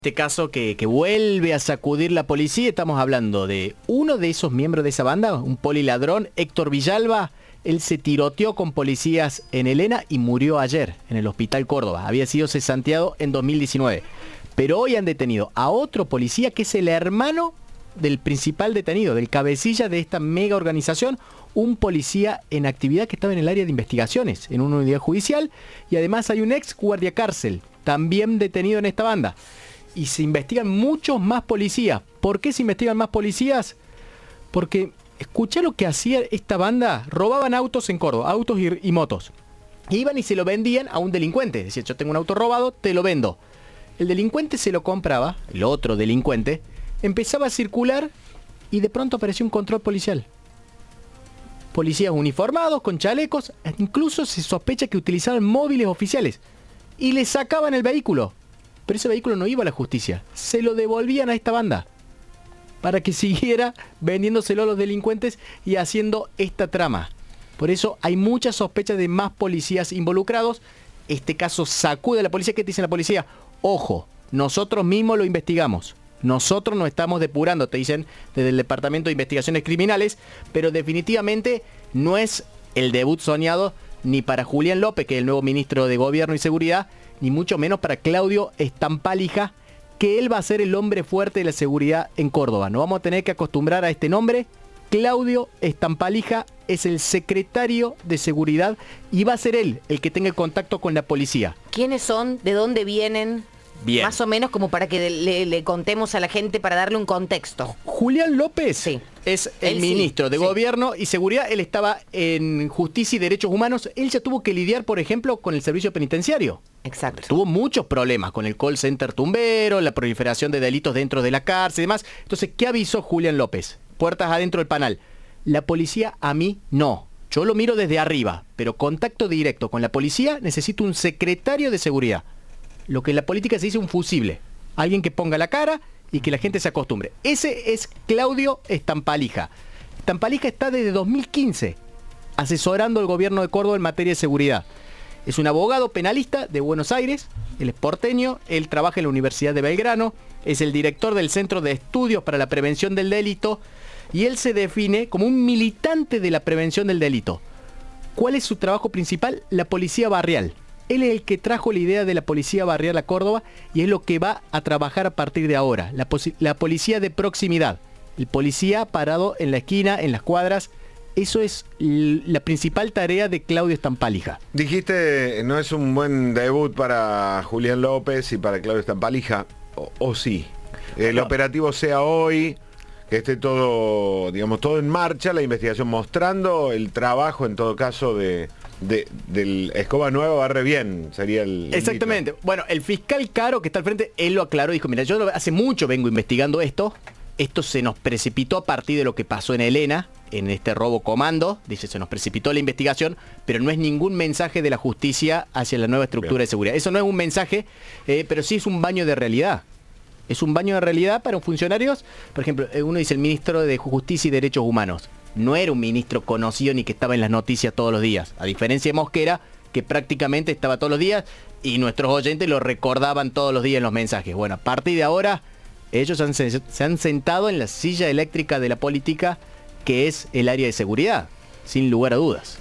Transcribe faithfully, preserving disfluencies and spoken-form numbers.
Este caso que, que vuelve a sacudir la policía, estamos hablando de uno de esos miembros de esa banda, un poliladrón, Héctor Villalba. Él se tiroteó con policías en Elena y murió ayer en el Hospital Córdoba. Había sido cesanteado en dos mil diecinueve. Pero hoy han detenido a otro policía que es el hermano del principal detenido, del cabecilla de esta mega organización, un policía en actividad que estaba en el área de investigaciones, en una unidad judicial, y además hay un ex guardia cárcel, también detenido en esta banda. Y se investigan muchos más policías. ¿Por qué se investigan más policías? Porque, escuchá lo que hacía esta banda. Robaban autos en Córdoba, autos y, y motos. Iban y se lo vendían a un delincuente. Decía, yo tengo un auto robado, te lo vendo. El delincuente se lo compraba, el otro delincuente, empezaba a circular y de pronto apareció un control policial. Policías uniformados, con chalecos, incluso se sospecha que utilizaban móviles oficiales. Y le sacaban el vehículo. Pero ese vehículo no iba a la justicia, se lo devolvían a esta banda para que siguiera vendiéndoselo a los delincuentes y haciendo esta trama. Por eso hay muchas sospechas de más policías involucrados. Este caso sacude a la policía. ¿Qué te dice la policía? Ojo, nosotros mismos lo investigamos, nosotros nos estamos depurando, te dicen desde el Departamento de Investigaciones Criminales, pero definitivamente no es el debut soñado ni para Julián López, que es el nuevo ministro de Gobierno y Seguridad, ni mucho menos para Claudio Stampalija, que él va a ser el hombre fuerte de la seguridad en Córdoba. Nos vamos a tener que acostumbrar a este nombre. Claudio Stampalija es el secretario de Seguridad y va a ser él el que tenga el contacto con la policía. ¿Quiénes son? ¿De dónde vienen? Bien. Más o menos como para que le, le contemos a la gente, para darle un contexto. Julián López sí. es el él ministro sí, de sí. Gobierno y Seguridad. Él estaba en Justicia y Derechos Humanos. Él ya tuvo que lidiar, por ejemplo, con el servicio penitenciario. Exacto. Tuvo muchos problemas con el call center tumbero, la proliferación de delitos dentro de la cárcel y demás. Entonces, ¿qué avisó Julián López? Puertas adentro del panel. La policía a mí no. Yo lo miro desde arriba, pero contacto directo con la policía necesito un secretario de seguridad. Lo que en la política se dice un fusible. Alguien que ponga la cara y que la gente se acostumbre. Ese es Claudio Stampalija. Stampalija está desde dos mil quince asesorando al gobierno de Córdoba en materia de seguridad. Es un abogado penalista de Buenos Aires, él es porteño, él trabaja en la Universidad de Belgrano, es el director del Centro de Estudios para la Prevención del Delito y él se define como un militante de la prevención del delito. ¿Cuál es su trabajo principal? La policía barrial. Él es el que trajo la idea de la policía barrial a Córdoba y es lo que va a trabajar a partir de ahora. La, la policía de proximidad. El policía parado en la esquina, en las cuadras. Eso es la principal tarea de Claudio Stampalija. Dijiste, no es un buen debut para Julián López y para Claudio Stampalija. O, o sí. El no. operativo sea hoy, que esté todo, digamos, todo en marcha, la investigación mostrando el trabajo en todo caso de... De, del Escoba Nueva barre bien, sería el... el Exactamente. Mito. Bueno, el fiscal Caro que está al frente, él lo aclaró, dijo, mira, yo hace mucho vengo investigando esto, esto se nos precipitó a partir de lo que pasó en Elena, en este robo comando, dice, se nos precipitó la investigación, pero no es ningún mensaje de la justicia hacia la nueva estructura bien. de seguridad. Eso no es un mensaje, eh, pero sí es un baño de realidad. Es un baño de realidad para funcionarios, por ejemplo, uno dice el ministro de Justicia y Derechos Humanos. No era un ministro conocido ni que estaba en las noticias todos los días. A diferencia de Mosquera, que prácticamente estaba todos los días y nuestros oyentes lo recordaban todos los días en los mensajes. Bueno, a partir de ahora, ellos han, se han sentado en la silla eléctrica de la política, que es el área de seguridad, sin lugar a dudas.